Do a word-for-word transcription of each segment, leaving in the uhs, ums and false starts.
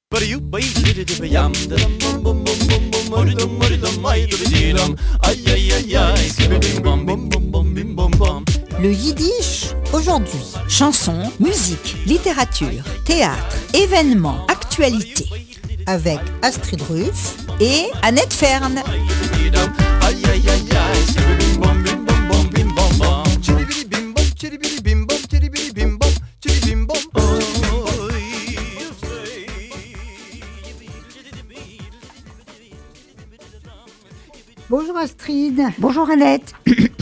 Le yiddish aujourd'hui. Chansons, musique, littérature, théâtre, événements, actualités. Avec Astrid Ruff et Annette Fern. Bonjour Astrid. Bonjour Annette.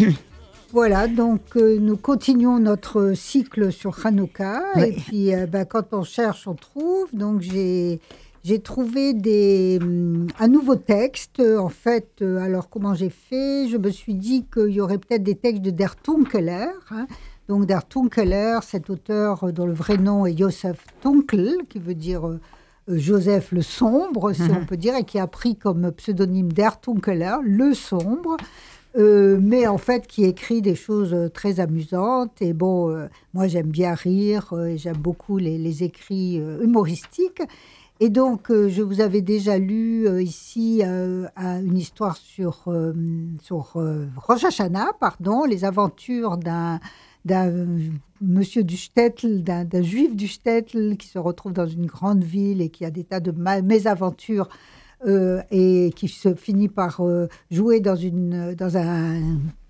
Voilà, donc euh, nous continuons notre cycle sur Hanouka. Oui. Et puis, euh, bah, quand on cherche, on trouve. Donc, j'ai, j'ai trouvé des, hum, un nouveau texte. En fait, euh, alors comment j'ai fait ? Je me suis dit qu'il y aurait peut-être des textes de Der Tunkeler. Hein. Donc, Der Tunkeler, cet auteur euh, dont le vrai nom est Joseph Tunkel, qui veut dire... Euh, Joseph le Sombre, si mm-hmm. on peut dire, et qui a pris comme pseudonyme Der Tunkeler, le Sombre, euh, mais en fait qui écrit des choses très amusantes. Et bon, euh, moi j'aime bien rire, euh, et j'aime beaucoup les, les écrits euh, humoristiques. Et donc, euh, je vous avais déjà lu euh, ici euh, une histoire sur, euh, sur euh, Rosh Hashanah, pardon, les aventures d'un... d'un monsieur du Shtetl, d'un, d'un juif du Shtetl qui se retrouve dans une grande ville et qui a des tas de ma- mésaventures euh, et qui se finit par euh, jouer dans, une, dans, un,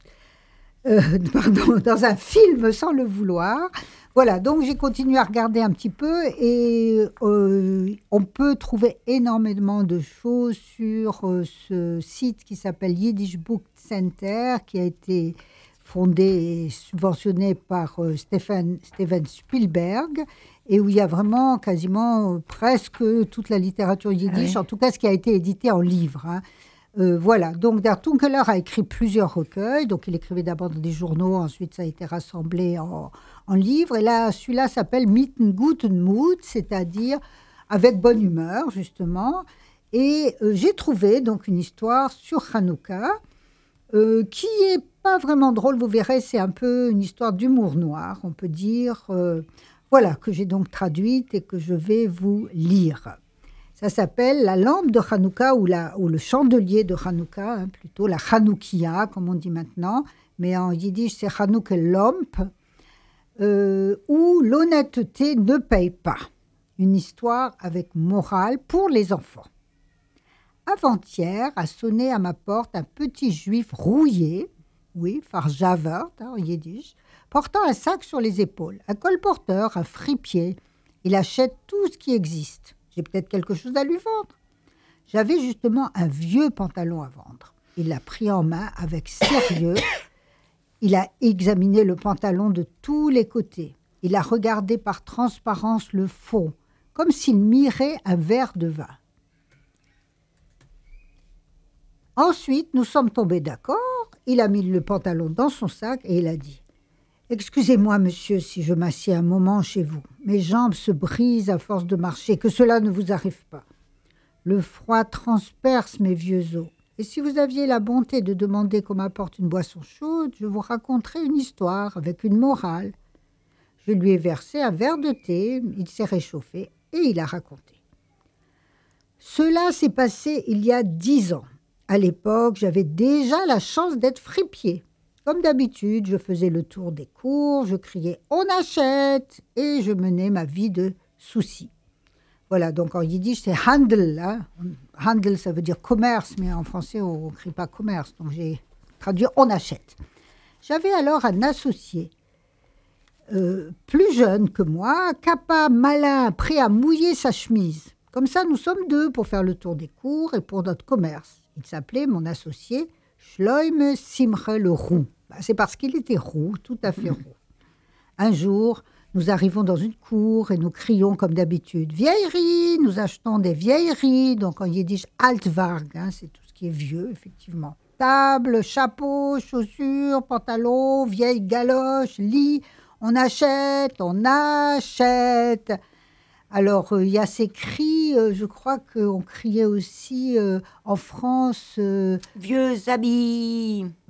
euh, pardon, dans un film sans le vouloir. Voilà, donc j'ai continué à regarder un petit peu et euh, on peut trouver énormément de choses sur euh, ce site qui s'appelle Yiddish Book Center, qui a été fondé et subventionné par euh, Stephen, Steven Spielberg, et où il y a vraiment quasiment euh, presque toute la littérature yiddish, oui. En tout cas ce qui a été édité en livre. Hein. Euh, voilà, donc Der Tunkeler a écrit plusieurs recueils, donc il écrivait d'abord dans des journaux, ensuite ça a été rassemblé en, en livres, et là celui-là s'appelle Mitten guten Mut, c'est-à-dire avec bonne humeur justement, et euh, j'ai trouvé donc une histoire sur Hanouka, Euh, qui est pas vraiment drôle, vous verrez, c'est un peu une histoire d'humour noir, on peut dire, euh, voilà, que j'ai donc traduite et que je vais vous lire. Ça s'appelle La lampe de Hanouka ou, la, ou le chandelier de Hanouka, hein, plutôt la Hanoukia, comme on dit maintenant, mais en yiddish c'est Hanoukelomp, euh, où l'honnêteté ne paye pas. Une histoire avec morale pour les enfants. Avant-hier a sonné à ma porte un petit juif rouillé, oui, farjavert, hein, en yiddish, portant un sac sur les épaules, un colporteur, un fripier. Il achète tout ce qui existe. J'ai peut-être quelque chose à lui vendre. J'avais justement un vieux pantalon à vendre. Il l'a pris en main avec sérieux. Il a examiné le pantalon de tous les côtés. Il a regardé par transparence le fond, comme s'il mirait un verre de vin. Ensuite, nous sommes tombés d'accord. Il a mis le pantalon dans son sac et il a dit « Excusez-moi, monsieur, si je m'assieds un moment chez vous. Mes jambes se brisent à force de marcher. Que cela ne vous arrive pas. Le froid transperce mes vieux os. Et si vous aviez la bonté de demander qu'on m'apporte une boisson chaude, je vous raconterai une histoire avec une morale. » Je lui ai versé un verre de thé. Il s'est réchauffé et il a raconté. Cela s'est passé il y a dix ans. À l'époque, j'avais déjà la chance d'être fripier. Comme d'habitude, je faisais le tour des cours, je criais « On achète !» et je menais ma vie de souci. Voilà, donc en yiddish, c'est Handel. Hein. Handel, ça veut dire commerce, mais en français, on ne crie pas commerce. Donc j'ai traduit « On achète !» J'avais alors un associé, euh, plus jeune que moi, capable, malin, prêt à mouiller sa chemise. Comme ça, nous sommes deux pour faire le tour des cours et pour notre commerce. Il s'appelait, mon associé, Shloime Simche le Roux. Ben, c'est parce qu'il était roux, tout à fait roux. Un jour, nous arrivons dans une cour et nous crions comme d'habitude « Vieillerie !» Nous achetons des vieilleries, donc en yiddish « Altvarg hein, », c'est tout ce qui est vieux, effectivement. Table, chapeau, chaussures, pantalons, vieilles galoches, lit. On achète, on achète. Alors, il euh, y a ces cris, euh, je crois qu'on criait aussi euh, en France... Euh, Vieux habits.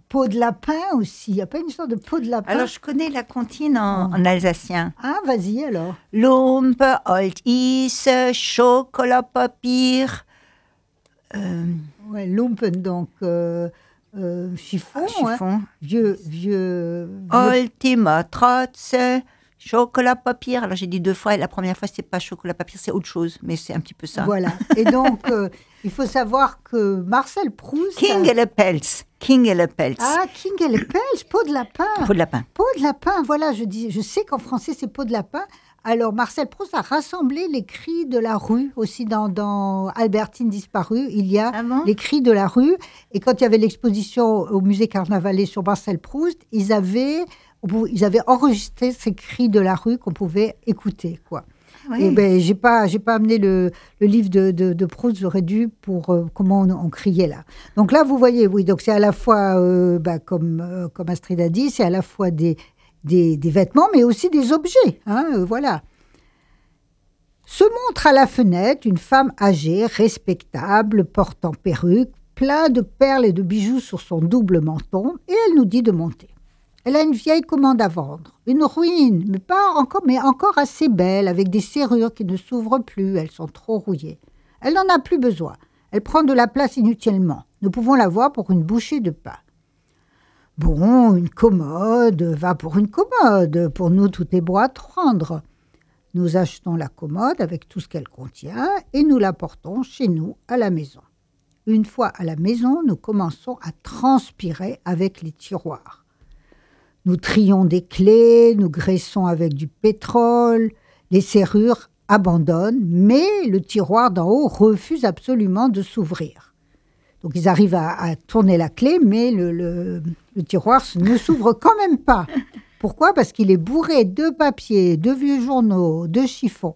peau de lapin aussi. Il n'y a pas une sorte de peau de lapin? Alors, je connais la comptine en, en alsacien. Ah, vas-y alors. Lumpe, Old Is, chocolat, papier. Euh, Ouais, lumpen, donc euh, euh, chiffon, ah, chiffon. Hein. Vieux, vieux, vieux. Ultima Trotz, chocolat, papier. Alors, j'ai dit deux fois, et la première fois, c'est pas chocolat, papier, c'est autre chose, mais c'est un petit peu ça. Voilà. Et donc, euh, il faut savoir que Marcel Proust... King a... et le Pelz. King et le Pelz. Ah, King et le Pelz, peau de lapin. Peau de lapin. Peau de lapin, voilà, je, dis, je sais qu'en français, c'est peau de lapin. Alors, Marcel Proust a rassemblé les cris de la rue, aussi dans, dans Albertine disparue. Il y a ah bon les cris de la rue. Et quand il y avait l'exposition au musée Carnavalet sur Marcel Proust, ils avaient, ils avaient enregistré ces cris de la rue qu'on pouvait écouter, quoi. Oui. Et ben, j'ai pas, j'ai pas amené le, le livre de, de, de Proust, j'aurais dû pour euh, comment on, on criait là. Donc là, vous voyez, oui, donc c'est à la fois, euh, bah, comme, euh, comme Astrid a dit, c'est à la fois des, des, des vêtements, mais aussi des objets, hein, euh, voilà. Se montre à la fenêtre une femme âgée, respectable, portant perruque, plein de perles et de bijoux sur son double menton, et elle nous dit de monter. Elle a une vieille commande à vendre, une ruine, mais, pas encore, mais encore assez belle, avec des serrures qui ne s'ouvrent plus, elles sont trop rouillées. Elle n'en a plus besoin, elle prend de la place inutilement. Nous pouvons la voir pour une bouchée de pain. Bon, une commode, va pour une commode, pour nous tout est beau à prendre. Nous achetons la commode avec tout ce qu'elle contient et nous la portons chez nous à la maison. Une fois à la maison, nous commençons à transpirer avec les tiroirs. Nous trions des clés, nous graissons avec du pétrole, les serrures abandonnent, mais le tiroir d'en haut refuse absolument de s'ouvrir. Donc ils arrivent à, à tourner la clé, mais le, le, le tiroir ne s'ouvre quand même pas. Pourquoi ? Parce qu'il est bourré de papier, de vieux journaux, de chiffons.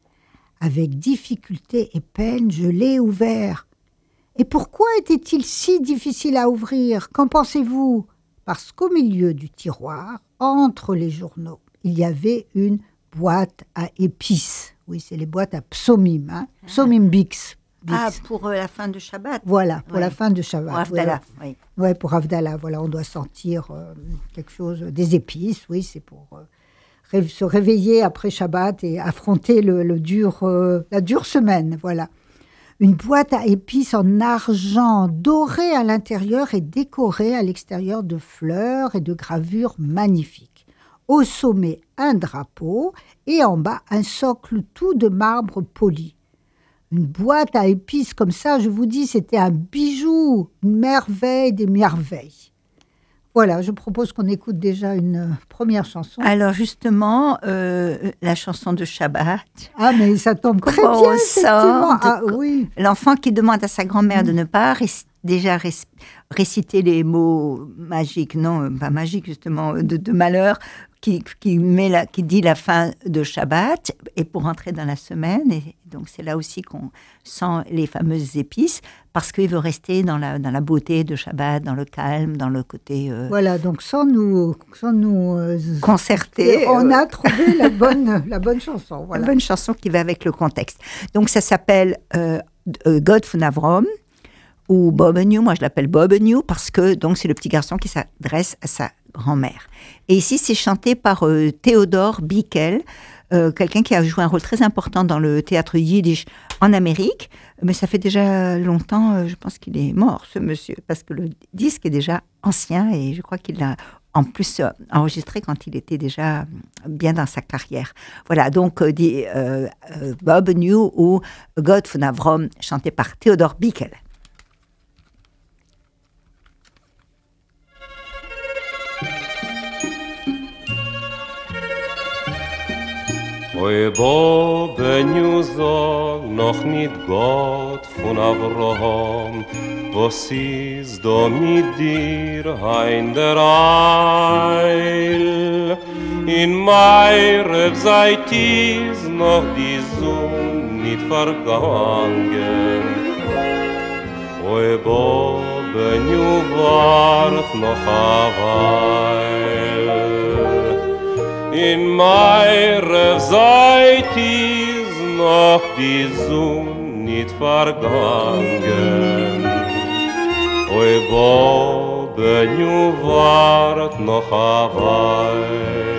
Avec difficulté et peine, je l'ai ouvert. Et pourquoi était-il si difficile à ouvrir ? Qu'en pensez-vous ? Parce qu'au milieu du tiroir, entre les journaux, il y avait une boîte à épices. Oui, c'est les boîtes à psomim, hein. Psomim Bix. Bix. Ah, pour euh, la fin de Shabbat. Voilà, pour ouais. la fin de Shabbat. Pour Havdalah, voilà. oui. Oui, pour Havdalah, voilà, on doit sentir euh, quelque chose, des épices, oui, c'est pour euh, ré- se réveiller après Shabbat et affronter le, le dur, euh, la dure semaine, voilà. Une boîte à épices en argent doré à l'intérieur et décorée à l'extérieur de fleurs et de gravures magnifiques. Au sommet, un drapeau et en bas, un socle tout de marbre poli. Une boîte à épices comme ça, je vous dis, c'était un bijou, une merveille des merveilles. Voilà, je propose qu'on écoute déjà une première chanson. Alors justement, euh, la chanson de Shabbat. Ah, mais ça tombe très Comment bien, on effectivement. sort de- Ah, oui. L'enfant qui demande à sa grand-mère de ne pas réc- déjà réc- réciter les mots magiques, non, euh, pas magiques justement, de, de malheur, qui, qui, met la, qui dit la fin de Shabbat, et pour entrer dans la semaine, et donc c'est là aussi qu'on sent les fameuses épices, parce qu'il veut rester dans la, dans la beauté de Shabbat, dans le calme, dans le côté euh, Voilà, donc sans nous, sans nous euh, concerté. on euh, a trouvé la bonne, la bonne chanson. Voilà. Une bonne chanson qui va avec le contexte. Donc, ça s'appelle euh, euh, God von Avrom ou Bobenew. Moi, je l'appelle Bobenew parce que donc c'est le petit garçon qui s'adresse à sa grand-mère. Et ici, c'est chanté par euh, Theodor Bickel, euh, quelqu'un qui a joué un rôle très important dans le théâtre yiddish en Amérique. Mais ça fait déjà longtemps, euh, je pense qu'il est mort, ce monsieur, parce que le disque est déjà ancien et je crois qu'il l'a en plus euh, enregistré quand il était déjà bien dans sa carrière. Voilà, donc euh, dit, euh, euh, Bobenew ou God von Avrom, chanté par Theodor Bickel. Oy Bobenew sag noch nit Gott von Avraham, was ist da mit dir hein der Eil? In meiner Zeit ist noch die Sonne nit vergangen. Oy Bobenew wart noch a Weil. In meiner Zeit ist noch die Sonne nicht vergangen. Oi, Bob, Bobbenu wart noch a Weil.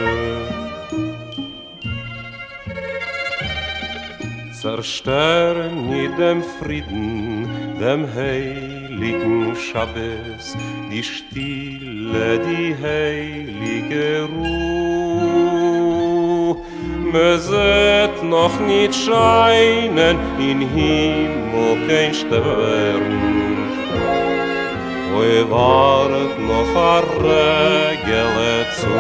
Zerstern nie dem Frieden, dem heiligen Schabbes, die Stille, die heilige Ruh. Möset noch nicht scheinen in Himmel kein Stern, oi wart noch a Regele zu.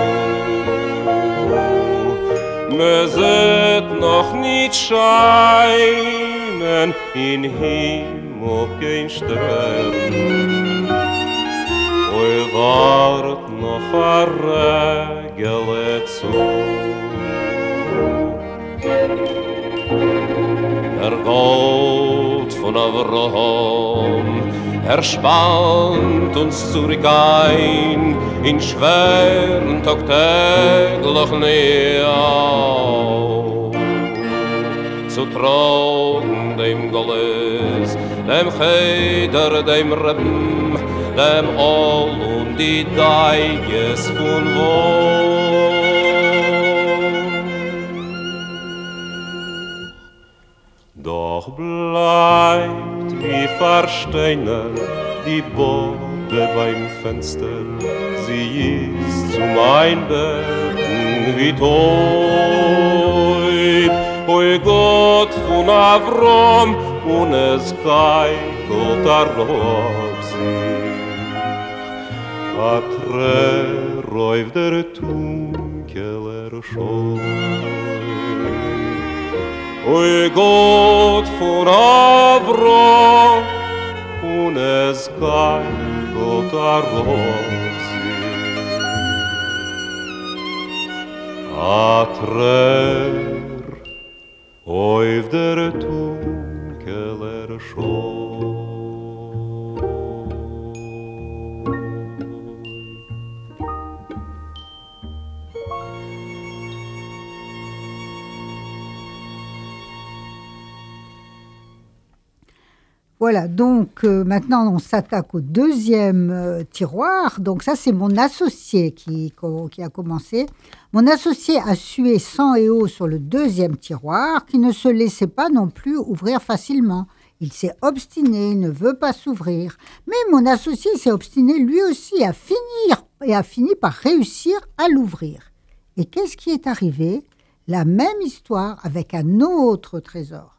Möset noch nicht scheinen in Himmel kein Stern, oi wart noch a Regele zu. Der Gold von Avraham, er spannt uns zurück ein in schweren tagtäglich Neau. Zu tragen dem Goles, dem Cheder, dem Reben, dem All und die Deiges von Wohl. Doch bleibt wie versteinert die Bode beim Fenster, sie ist zu mein Betten wie tot. Oi Gott von Avrom, und es geigelt darauf sich, a Träuft der dunkeler Scheu. Oi Gott von Avrom, und es geigelt darauf sich, a Träuft der dunkeler Scheu. Voilà, donc euh, maintenant on s'attaque au deuxième euh, tiroir. Donc ça c'est mon associé qui, qui a commencé. Mon associé a sué sang et eau sur le deuxième tiroir, qui ne se laissait pas non plus ouvrir facilement. Il s'est obstiné, il ne veut pas s'ouvrir. Mais mon associé s'est obstiné lui aussi à finir et a fini par réussir à l'ouvrir. Et qu'est-ce qui est arrivé? La même histoire avec un autre trésor.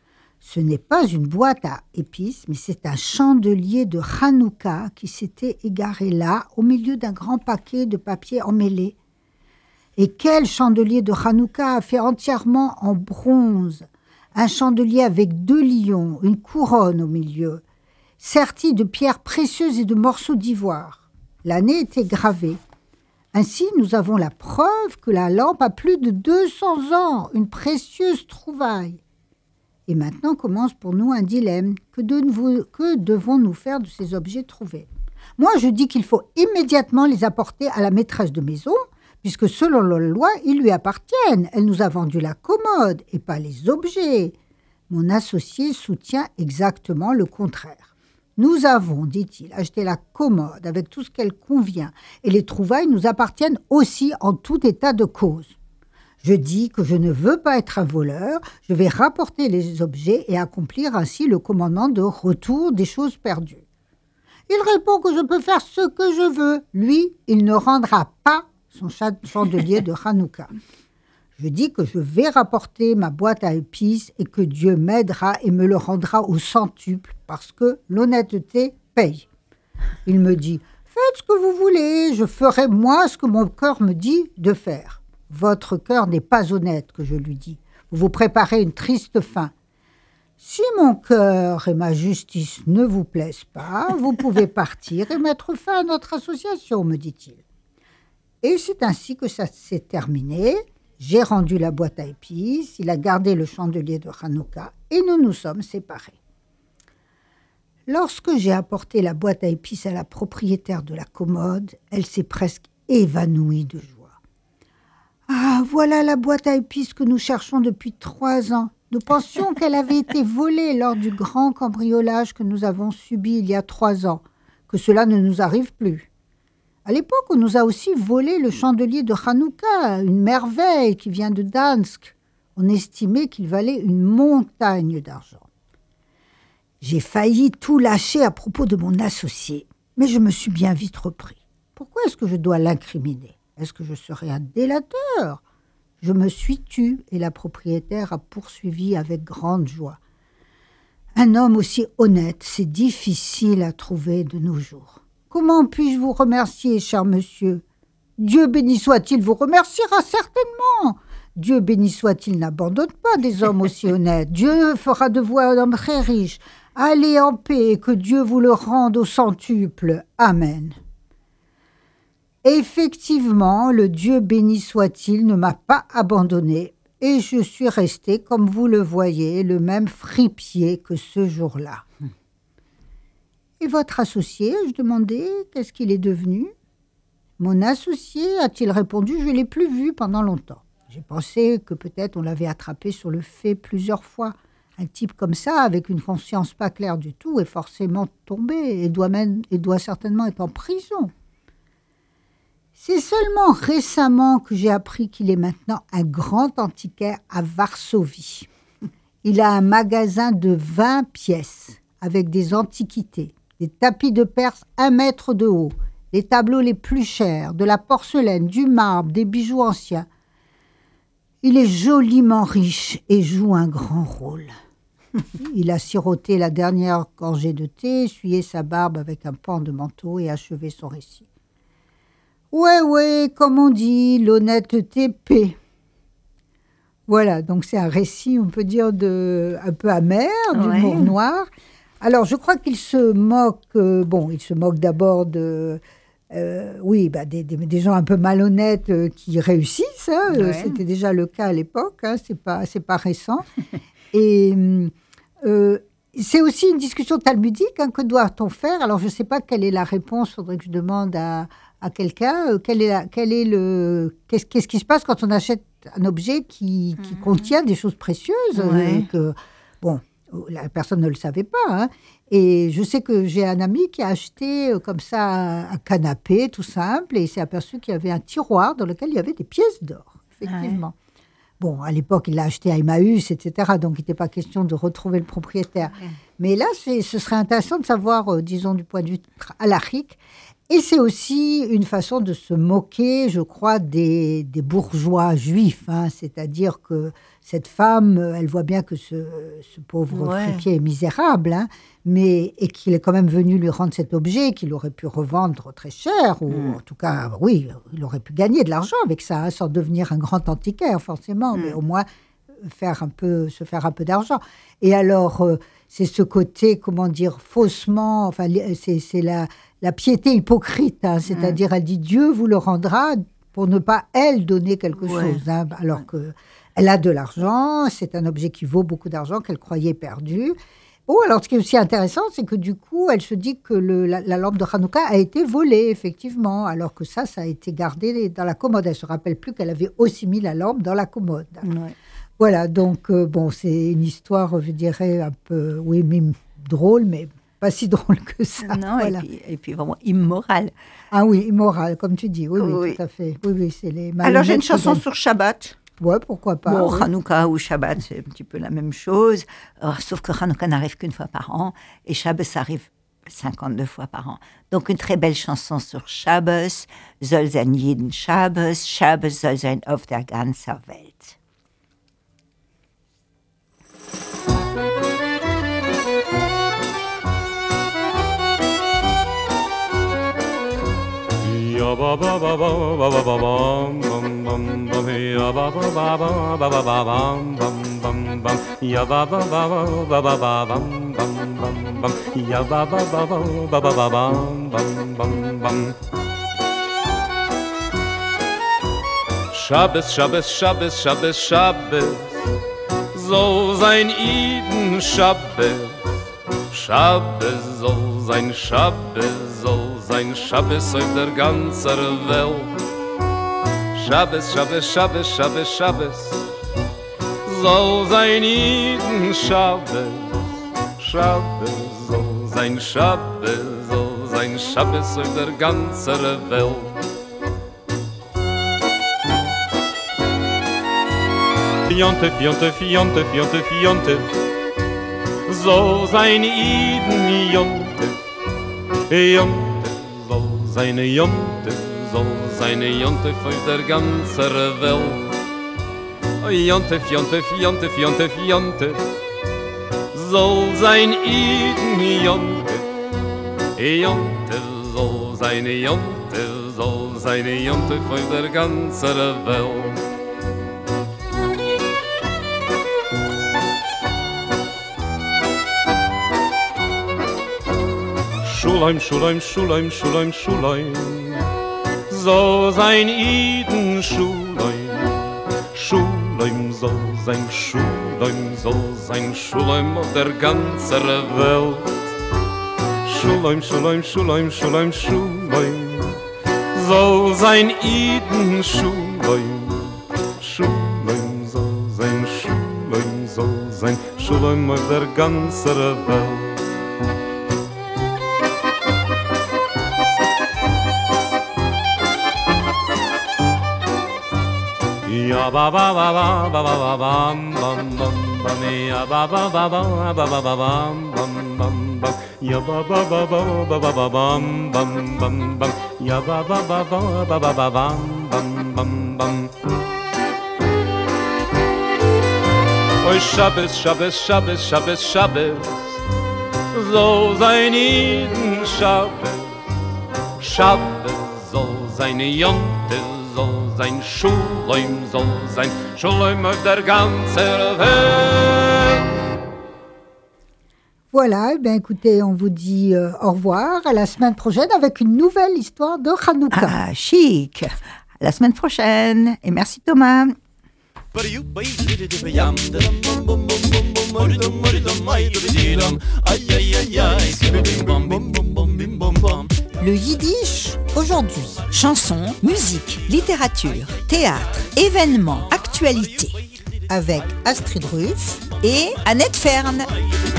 Ce n'est pas une boîte à épices, mais c'est un chandelier de Hanouka qui s'était égaré là, au milieu d'un grand paquet de papier emmêlé. Et quel chandelier de Hanouka fait entièrement en bronze, un chandelier avec deux lions, une couronne au milieu, serti de pierres précieuses et de morceaux d'ivoire. L'année était gravée. Ainsi, nous avons la preuve que la lampe a plus de deux cents ans, une précieuse trouvaille. Et maintenant commence pour nous un dilemme. Que, de, que devons-nous faire de ces objets trouvés? Moi, je dis qu'il faut immédiatement les apporter à la maîtresse de maison, puisque selon la loi, ils lui appartiennent. Elle nous a vendu la commode et pas les objets. Mon associé soutient exactement le contraire. Nous avons, dit-il, acheté la commode avec tout ce qu'elle convient, et les trouvailles nous appartiennent aussi en tout état de cause. Je dis que je ne veux pas être un voleur, je vais rapporter les objets et accomplir ainsi le commandement de retour des choses perdues. Il répond que je peux faire ce que je veux. Lui, il ne rendra pas son chandelier de Hanouka. Je dis que je vais rapporter ma boîte à épices et que Dieu m'aidera et me le rendra au centuple parce que l'honnêteté paye. Il me dit « Faites ce que vous voulez, je ferai moi ce que mon cœur me dit de faire. » Votre cœur n'est pas honnête, que je lui dis. Vous vous préparez une triste fin. Si mon cœur et ma justice ne vous plaisent pas, vous pouvez partir et mettre fin à notre association, me dit-il. Et c'est ainsi que ça s'est terminé. J'ai rendu la boîte à épices, il a gardé le chandelier de Hanouka et nous nous sommes séparés. Lorsque j'ai apporté la boîte à épices à la propriétaire de la commode, elle s'est presque évanouie de joie. Ah, voilà la boîte à épices que nous cherchons depuis trois ans. Nous pensions qu'elle avait été volée lors du grand cambriolage que nous avons subi il y a trois ans. que cela ne nous arrive plus. À l'époque, on nous a aussi volé le chandelier de Hanouka, une merveille qui vient de Dansk. On estimait qu'il valait une montagne d'argent. J'ai failli tout lâcher à propos de mon associé, mais je me suis bien vite repris. Pourquoi est-ce que je dois l'incriminer ? Est-ce que je serais un délateur ? Je me suis tue et la propriétaire a poursuivi avec grande joie. Un homme aussi honnête, c'est difficile à trouver de nos jours. Comment puis-je vous remercier, cher monsieur ? Dieu béni soit-il vous remerciera certainement. Dieu béni soit-il n'abandonne pas des hommes aussi honnêtes. Dieu fera de vous un homme très riche. Allez en paix et que Dieu vous le rende au centuple. Amen. Effectivement, le Dieu béni soit-il ne m'a pas abandonné et je suis resté, comme vous le voyez, le même fripier que ce jour-là. Et votre associé, ai-je demandé, qu'est-ce qu'il est devenu ? Mon associé, a-t-il répondu, je ne l'ai plus vu pendant longtemps. J'ai pensé que peut-être on l'avait attrapé sur le fait plusieurs fois. Un type comme ça, avec une conscience pas claire du tout, est forcément tombé et doit, même, et doit certainement être en prison. C'est seulement récemment que j'ai appris qu'il est maintenant un grand antiquaire à Varsovie. Il a un magasin de vingt pièces avec des antiquités, des tapis de Perse un mètre de haut, les tableaux les plus chers, de la porcelaine, du marbre, des bijoux anciens. Il est joliment riche et joue un grand rôle. Il a siroté la dernière gorgée de thé, essuyé sa barbe avec un pan de manteau et achevé son récit. Ouais, ouais, comme on dit, l'honnêteté paie. Voilà, donc c'est un récit, on peut dire, de, un peu amer, d'humour ouais. noir. Alors, je crois qu'il se moque, euh, bon, il se moque d'abord de, euh, oui, bah, des, des, des gens un peu malhonnêtes euh, qui réussissent. Hein, ouais. C'était déjà le cas à l'époque, hein, c'est pas, c'est pas récent. Et euh, c'est aussi une discussion talmudique, hein, que doit-on faire ? Alors, je ne sais pas quelle est la réponse, il faudrait que je demande à... à quelqu'un, euh, quel est, la, quel est le, qu'est-ce, qu'est-ce qui se passe quand on achète un objet qui, qui mmh. contient des choses précieuses ouais. euh, que, bon, la personne ne le savait pas. Hein. Et je sais que j'ai un ami qui a acheté euh, comme ça un, un canapé tout simple et il s'est aperçu qu'il y avait un tiroir dans lequel il y avait des pièces d'or, effectivement. Ouais. Bon, à l'époque, il l'a acheté à Emmaüs, et cetera. Donc, il n'était pas question de retrouver le propriétaire. Ouais. Mais là, c'est, ce serait intéressant de savoir, euh, disons, du point de vue halachique. Et c'est aussi une façon de se moquer, je crois, des, des bourgeois juifs. Hein. C'est-à-dire que cette femme, elle voit bien que ce, ce pauvre ouais. fripier est misérable, hein, mais, et qu'il est quand même venu lui rendre cet objet qu'il aurait pu revendre très cher, ou mmh. en tout cas, oui, il aurait pu gagner de l'argent avec ça, hein, sans devenir un grand antiquaire, forcément, mmh. mais au moins faire un peu, se faire un peu d'argent. Et alors, euh, c'est ce côté, comment dire, faussement, enfin, c'est, c'est la... la piété hypocrite, hein, c'est-à-dire, mmh. elle dit Dieu vous le rendra pour ne pas, elle, donner quelque ouais. chose. Hein, alors ouais. qu'elle a de l'argent, c'est un objet qui vaut beaucoup d'argent, qu'elle croyait perdu. Oh, alors, ce qui est aussi intéressant, c'est que du coup, elle se dit que le, la, la lampe de Hanouka a été volée, effectivement, alors que ça, ça a été gardé dans la commode. Elle ne se rappelle plus qu'elle avait aussi mis la lampe dans la commode. Ouais. Voilà, donc, euh, bon, c'est une histoire, je dirais, un peu, oui, mais drôle, mais pas si drôle que ça. Non, voilà. et, puis, et puis vraiment immorale. Ah oui, immorale, comme tu dis. Oui, oui, oui. tout à fait. Oui, oui, c'est les Alors, j'ai une chanson sur Shabbat. Ouais, pourquoi pas. Bon, oui. Hanouka ou Shabbat, c'est un petit peu la même chose. Alors, sauf que Hanouka n'arrive qu'une fois par an et Shabbos arrive cinquante-deux fois par an. Donc, une très belle chanson sur Shabbos. Soll sein jeden Shabbos, Shabbos soll sein auf der ganzen Welt. Ya ba ba ba ba ba ba ba bam bam bam bam ya ba ba ba ba ba ba ba bam bam bam bam ya ba ba ba ba ba ba ba bam bam bam bam ya ba ba ba ba ba ba ba bam bam bam bam Shabbos, Shabbos, Shabbos, Shabbos, Shabbos soll sein Iden Shabbos Shabbos soll sein Shabbos soll sein Shabbos auf der ganzen Welt Shabbos, Shabbos, Shabbos, Shabbos, Shabbos soll sein Iden Shabbos Shabbos soll sein Shabbos soll sein Schabbes auf der ganzen Welt. Fionte, Fionte, Fionte, Fionte, Fionte, soll sein Iden Jonte, Jonte, soll seine Jonte, soll seine Jonte auf der ganzen Welt. Fionte, Fionte, Fionte, Fionte, Fionte, soll sein Iden Jonte, Jonte, soll seine Jonte, soll seine Jonte auf der ganzen Welt. Schulheim, Schulheim, Schulheim, Schulheim, Schulheim, soll sein Iden Schulheim, Schulheim soll sein Schulheim, soll sein Schulheim auf der ganzen Welt. Schulheim, Schulheim, Schulheim, Schulheim, Schulheim, soll sein Iden Schulheim, Schulheim soll sein Schulheim, soll sein Schulheim auf der ganzen Welt. Ya ba ba ba ba ba ba ba bam bam bam bam ya ba ba ba ba ba ba ba bam bam bam bam ya ba ba ba ba ba ba ba bam bam bam bam ya ba ba ba ba ba ba ba bam bam bam bam. Oi Shabbos, Shabbos, Shabbos, Shabbos, Shabbos, soll sein Iden Shabbos, Shabbos soll seine Jonte, soll sein Schulheim, soll sein Schulheim auf der ganzen Welt. Voilà, eh bien écoutez, on vous dit euh, au revoir, à la semaine prochaine avec une nouvelle histoire de Hanouka. Ah, chic. À la semaine prochaine. Et merci Thomas. Le yiddish aujourd'hui. Chansons, musique, littérature, théâtre, événements, actualités. Avec Astrid Ruff et Annette Fern.